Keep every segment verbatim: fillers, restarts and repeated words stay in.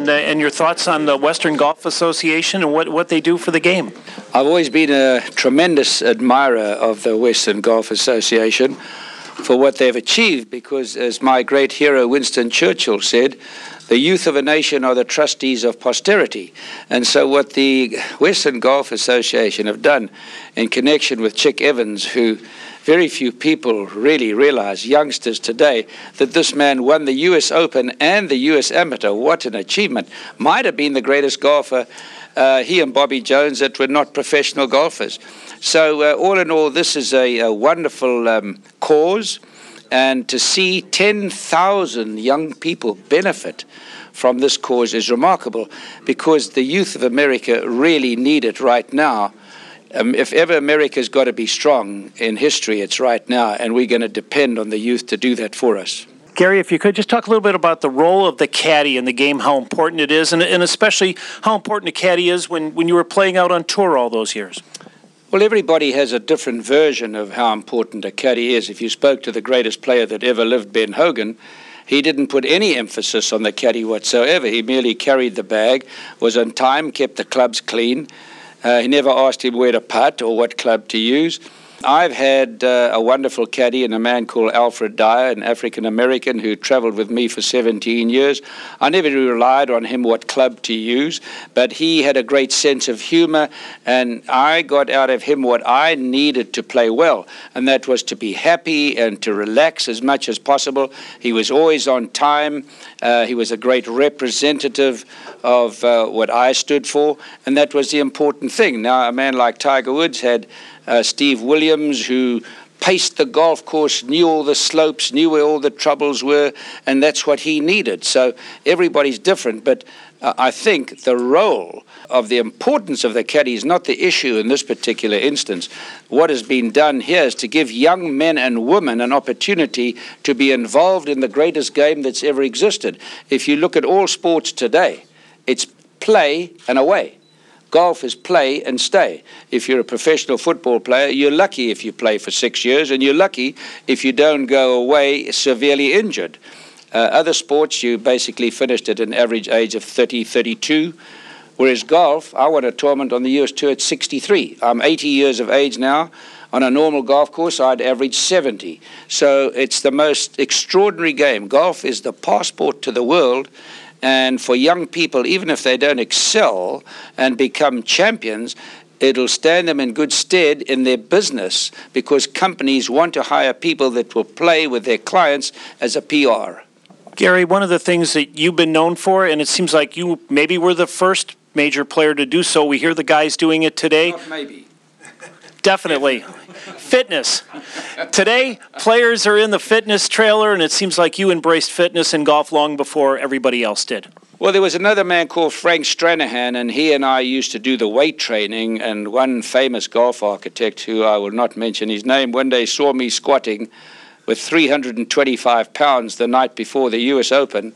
and, uh, and your thoughts on the Western Golf Association and what, what they do for the game. I've always been a tremendous admirer of the Western Golf Association for what they've achieved, because, as my great hero Winston Churchill said, the youth of a nation are the trustees of posterity. And so what the Western Golf Association have done in connection with Chick Evans, who very few people really realize, youngsters today, that this man won the U S Open and the U S Amateur. What an achievement. Might have been the greatest golfer, uh, he and Bobby Jones, that were not professional golfers. So uh, all in all, this is a, a wonderful um, cause. And to see ten thousand young people benefit from this cause is remarkable, because the youth of America really need it right now. Um, if ever America's got to be strong in history, it's right now, and we're going to depend on the youth to do that for us. Gary, if you could just talk a little bit about the role of the caddy in the game, how important it is, and, and especially how important a caddy is when, when you were playing out on tour all those years. Well, everybody has a different version of how important a caddy is. If you spoke to the greatest player that ever lived, Ben Hogan, he didn't put any emphasis on the caddy whatsoever. He merely carried the bag, was on time, kept the clubs clean. Uh, he never asked him where to putt or what club to use. I've had uh, a wonderful caddy and a man called Alfred Dyer, an African-American who traveled with me for seventeen years. I never relied on him what club to use, but he had a great sense of humor, and I got out of him what I needed to play well, and that was to be happy and to relax as much as possible. He was always on time. Uh, he was a great representative of uh, what I stood for, and that was the important thing. Now, a man like Tiger Woods had Uh, Steve Williams, who paced the golf course, knew all the slopes, knew where all the troubles were, and that's what he needed. So everybody's different, but uh, I think the role of the importance of the caddy is not the issue in this particular instance. What has been done here is to give young men and women an opportunity to be involved in the greatest game that's ever existed. If you look at all sports today, it's play and away. Golf is play and stay. If you're a professional football player, you're lucky if you play for six years, and you're lucky if you don't go away severely injured. Uh, other sports, you basically finished at an average age of thirty, thirty-two, whereas golf, I won a tournament on the U S Tour at sixty-three. I'm eighty years of age now. On a normal golf course, I'd average seventy. So it's the most extraordinary game. Golf is the passport to the world. And for young people, even if they don't excel and become champions, it'll stand them in good stead in their business, because companies want to hire people that will play with their clients as a P R. Gary, one of the things that you've been known for, and it seems like you maybe were the first major player to do so. We hear the guys doing it today. Not maybe. Definitely. Fitness. Today, players are in the fitness trailer, and it seems like you embraced fitness in golf long before everybody else did. Well, there was another man called Frank Stranahan, and he and I used to do the weight training, and one famous golf architect, who I will not mention his name, one day saw me squatting with three hundred twenty-five pounds the night before the U S Open,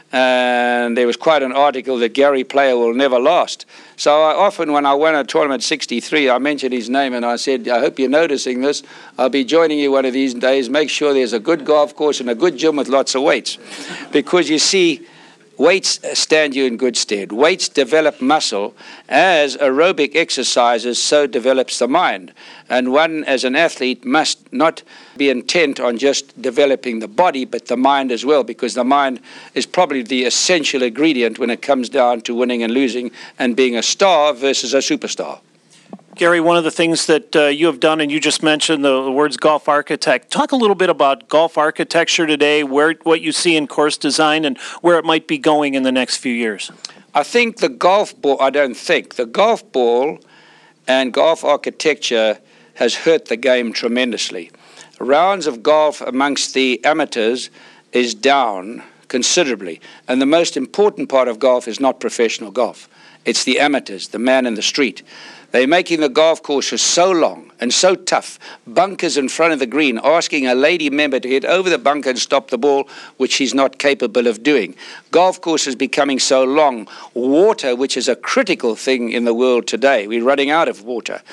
and there was quite an article that Gary Player will never last. So I often, when I won a tournament sixty-three, I mentioned his name and I said, I hope you're noticing this. I'll be joining you one of these days. Make sure there's a good golf course and a good gym with lots of weights. Because you see, weights stand you in good stead. Weights develop muscle. As aerobic exercises, so develops the mind. And one, as an athlete, must not be intent on just developing the body, but the mind as well, because the mind is probably the essential ingredient when it comes down to winning and losing and being a star versus a superstar. Gary, one of the things that uh, you have done, and you just mentioned the, the words golf architect. Talk a little bit about golf architecture today, where what you see in course design and where it might be going in the next few years. I think the golf ball, I don't think, the golf ball and golf architecture has hurt the game tremendously. Rounds of golf amongst the amateurs is down considerably. And the most important part of golf is not professional golf. It's the amateurs, the man in the street. They're making the golf courses so long and so tough, bunkers in front of the green, asking a lady member to hit over the bunker and stop the ball, which she's not capable of doing. Golf courses becoming so long. Water, which is a critical thing in the world today. We're running out of water.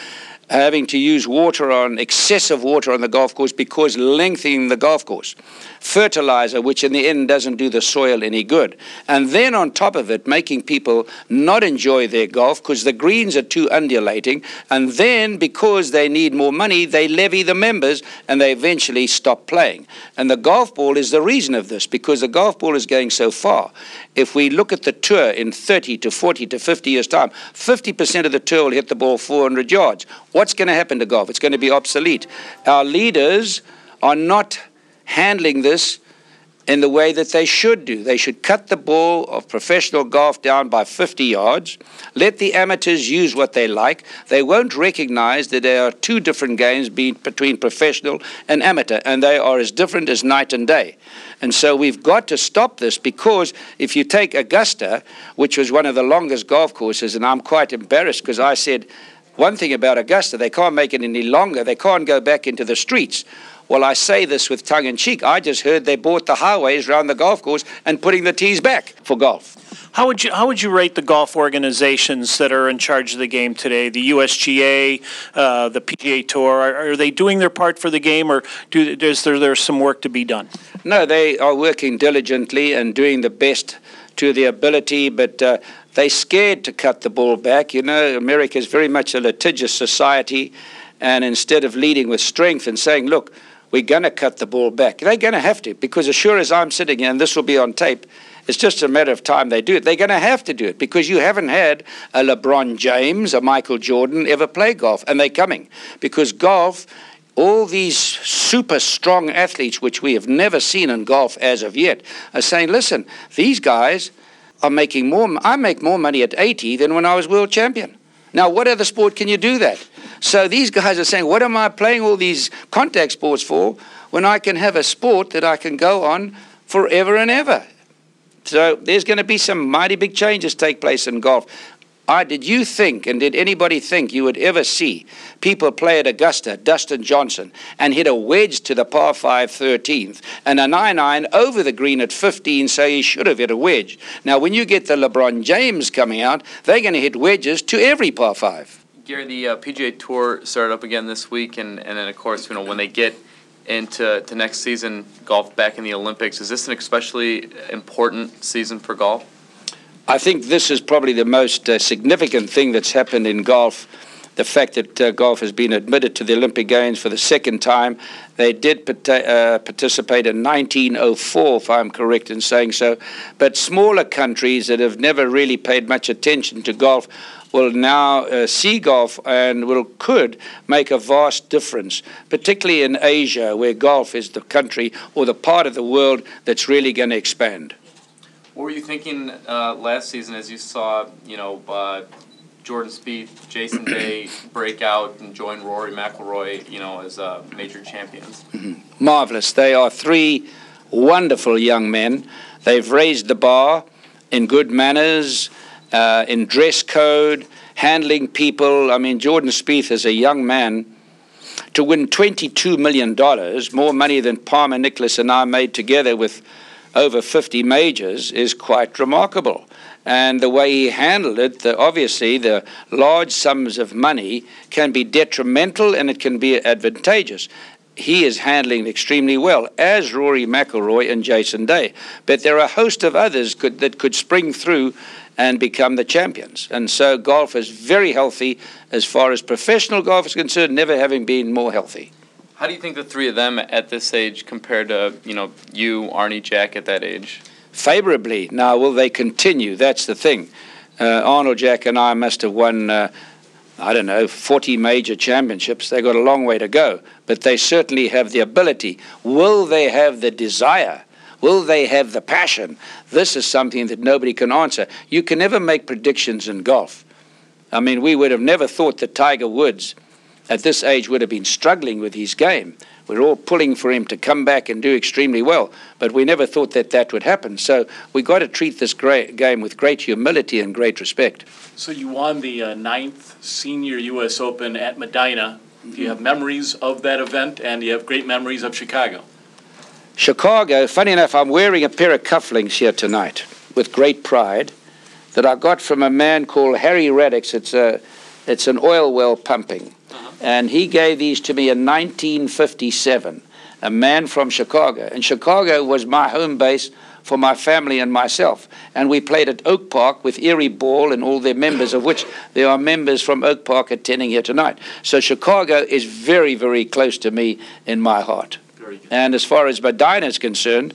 having to use water on, excessive water on the golf course because lengthening the golf course. Fertilizer, which in the end doesn't do the soil any good. And then on top of it, making people not enjoy their golf because the greens are too undulating. And then because they need more money, they levy the members and they eventually stop playing. And the golf ball is the reason of this, because the golf ball is going so far. If we look at the tour in thirty to forty to fifty years' time, fifty percent of the tour will hit the ball four hundred yards. What's going to happen to golf? It's going to be obsolete. Our leaders are not handling this in the way that they should do. They should cut the ball of professional golf down by fifty yards. Let the amateurs use what they like. They won't recognize that there are two different games between professional and amateur, and they are as different as night and day. And so we've got to stop this, because if you take Augusta, which was one of the longest golf courses, and I'm quite embarrassed because I said one thing about Augusta, they can't make it any longer. They can't go back into the streets. Well, I say this with tongue-in-cheek. I just heard they bought the highways around the golf course and putting the tees back for golf. How would you how would you rate the golf organizations that are in charge of the game today? The U S G A, uh, the P G A Tour. Are, are they doing their part for the game, or do, is there there's some work to be done? No, they are working diligently and doing the best to their ability, but uh, they're scared to cut the ball back. You know, America is very much a litigious society, and instead of leading with strength and saying, look, we're going to cut the ball back, they're going to have to, because as sure as I'm sitting here, and this will be on tape, it's just a matter of time they do it. They're going to have to do it, because you haven't had a LeBron James, a Michael Jordan ever play golf, and they're coming. Because golf, all these super strong athletes, which we have never seen in golf as of yet, are saying, listen, these guys are making more, I make more money at eighty than when I was world champion. Now, what other sport can you do that? So these guys are saying, what am I playing all these contact sports for when I can have a sport that I can go on forever and ever? So there's going to be some mighty big changes take place in golf. I, did you think, and did anybody think you would ever see people play at Augusta, Dustin Johnson, and hit a wedge to the par five thirteenth, and a nine iron over the green at fifteen, so he should have hit a wedge. Now, when you get the LeBron James coming out, they're going to hit wedges to every par five. Gary, the uh, P G A Tour started up again this week, and, and then, of course, you know, when they get into to next season, golf back in the Olympics, is this an especially important season for golf? I think this is probably the most uh, significant thing that's happened in golf, the fact that uh, golf has been admitted to the Olympic Games for the second time. They did part- uh, participate in nineteen oh four, if I'm correct in saying so, but smaller countries that have never really paid much attention to golf will now uh, see golf and will could make a vast difference, particularly in Asia, where golf is the country or the part of the world that's really going to expand. What were you thinking uh, last season as you saw, you know, uh, Jordan Spieth, Jason Day break out and join Rory McIlroy, you know, as uh, major champions? Mm-hmm. Marvelous. They are three wonderful young men. They've raised the bar in good manners, uh, in dress code, handling people. I mean, Jordan Spieth is a young man. To win twenty-two million dollars, more money than Palmer, Nicklaus, and I made together with over fifty majors, is quite remarkable. And the way he handled it, the, obviously the large sums of money can be detrimental and it can be advantageous. He is handling extremely well, as Rory McIlroy and Jason Day. But there are a host of others could, that could spring through and become the champions. And so golf is very healthy as far as professional golf is concerned, never having been more healthy. How do you think the three of them at this age compared to, you know, you, Arnie, Jack at that age? Favorably. Now, will they continue? That's the thing. Uh, Arnold, Jack, and I must have won, uh, I don't know, forty major championships. They've got a long way to go, but they certainly have the ability. Will they have the desire? Will they have the passion? This is something that nobody can answer. You can never make predictions in golf. I mean, we would have never thought that Tiger Woods at this age would have been struggling with his game. We're all pulling for him to come back and do extremely well, but we never thought that that would happen. So we got to treat this great game with great humility and great respect. So you won the uh, ninth Senior U S Open at Medina. Do you have memories of that event, and do you have great memories of Chicago? Chicago, funny enough, I'm wearing a pair of cufflinks here tonight with great pride that I got from a man called Harry Radix. It's a, it's an oil well pumping. Uh-huh. and he gave these to me in nineteen fifty-seven, a man from Chicago. And Chicago was my home base for my family and myself. And we played at Oak Park with Erie Ball and all their members, of which there are members from Oak Park attending here tonight. So Chicago is very, very close to me in my heart. Very good. And as far as Medina is concerned,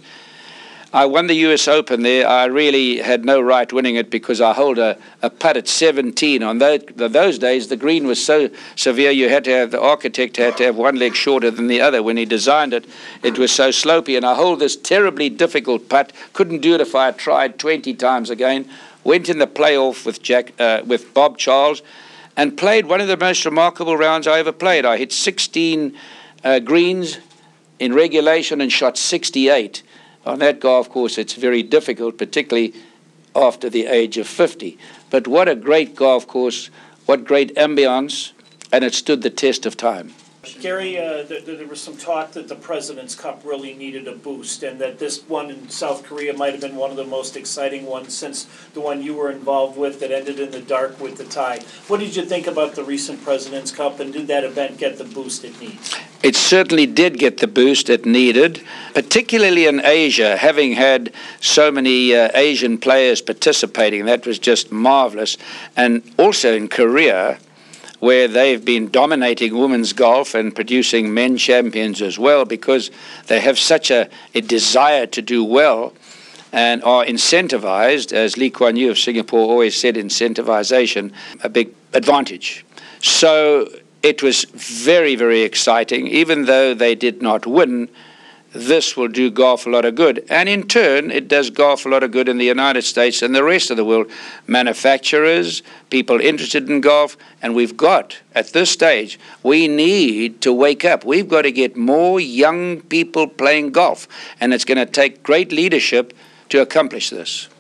I won the U S Open there. I really had no right winning it because I hold a, a putt at seventeen. On those, those days, the green was so severe you had to have, the architect had to have one leg shorter than the other. When he designed it, it was so slopey. And I hold this terribly difficult putt. Couldn't do it if I had tried twenty times again. Went in the playoff with, Jack, uh, with Bob Charles and played one of the most remarkable rounds I ever played. I hit sixteen uh, greens in regulation and shot sixty-eight. On that golf course, it's very difficult, particularly after the age of fifty. But what a great golf course, what great ambience, and it stood the test of time. Gary, uh, th- th- there was some talk that the President's Cup really needed a boost, and that this one in South Korea might have been one of the most exciting ones since the one you were involved with that ended in the dark with the tie. What did you think about the recent President's Cup, and did that event get the boost it needs? It certainly did get the boost it needed, particularly in Asia, having had so many uh, Asian players participating. That was just marvelous. And also in Korea, where they've been dominating women's golf and producing men champions as well, because they have such a, a desire to do well and are incentivized, as Lee Kuan Yew of Singapore always said, incentivization, a big advantage. So it was very, very exciting. Even though they did not win, this will do golf a lot of good. And in turn, it does golf a lot of good in the United States and the rest of the world. Manufacturers, people interested in golf, and we've got, at this stage, we need to wake up. We've got to get more young people playing golf, and it's going to take great leadership to accomplish this.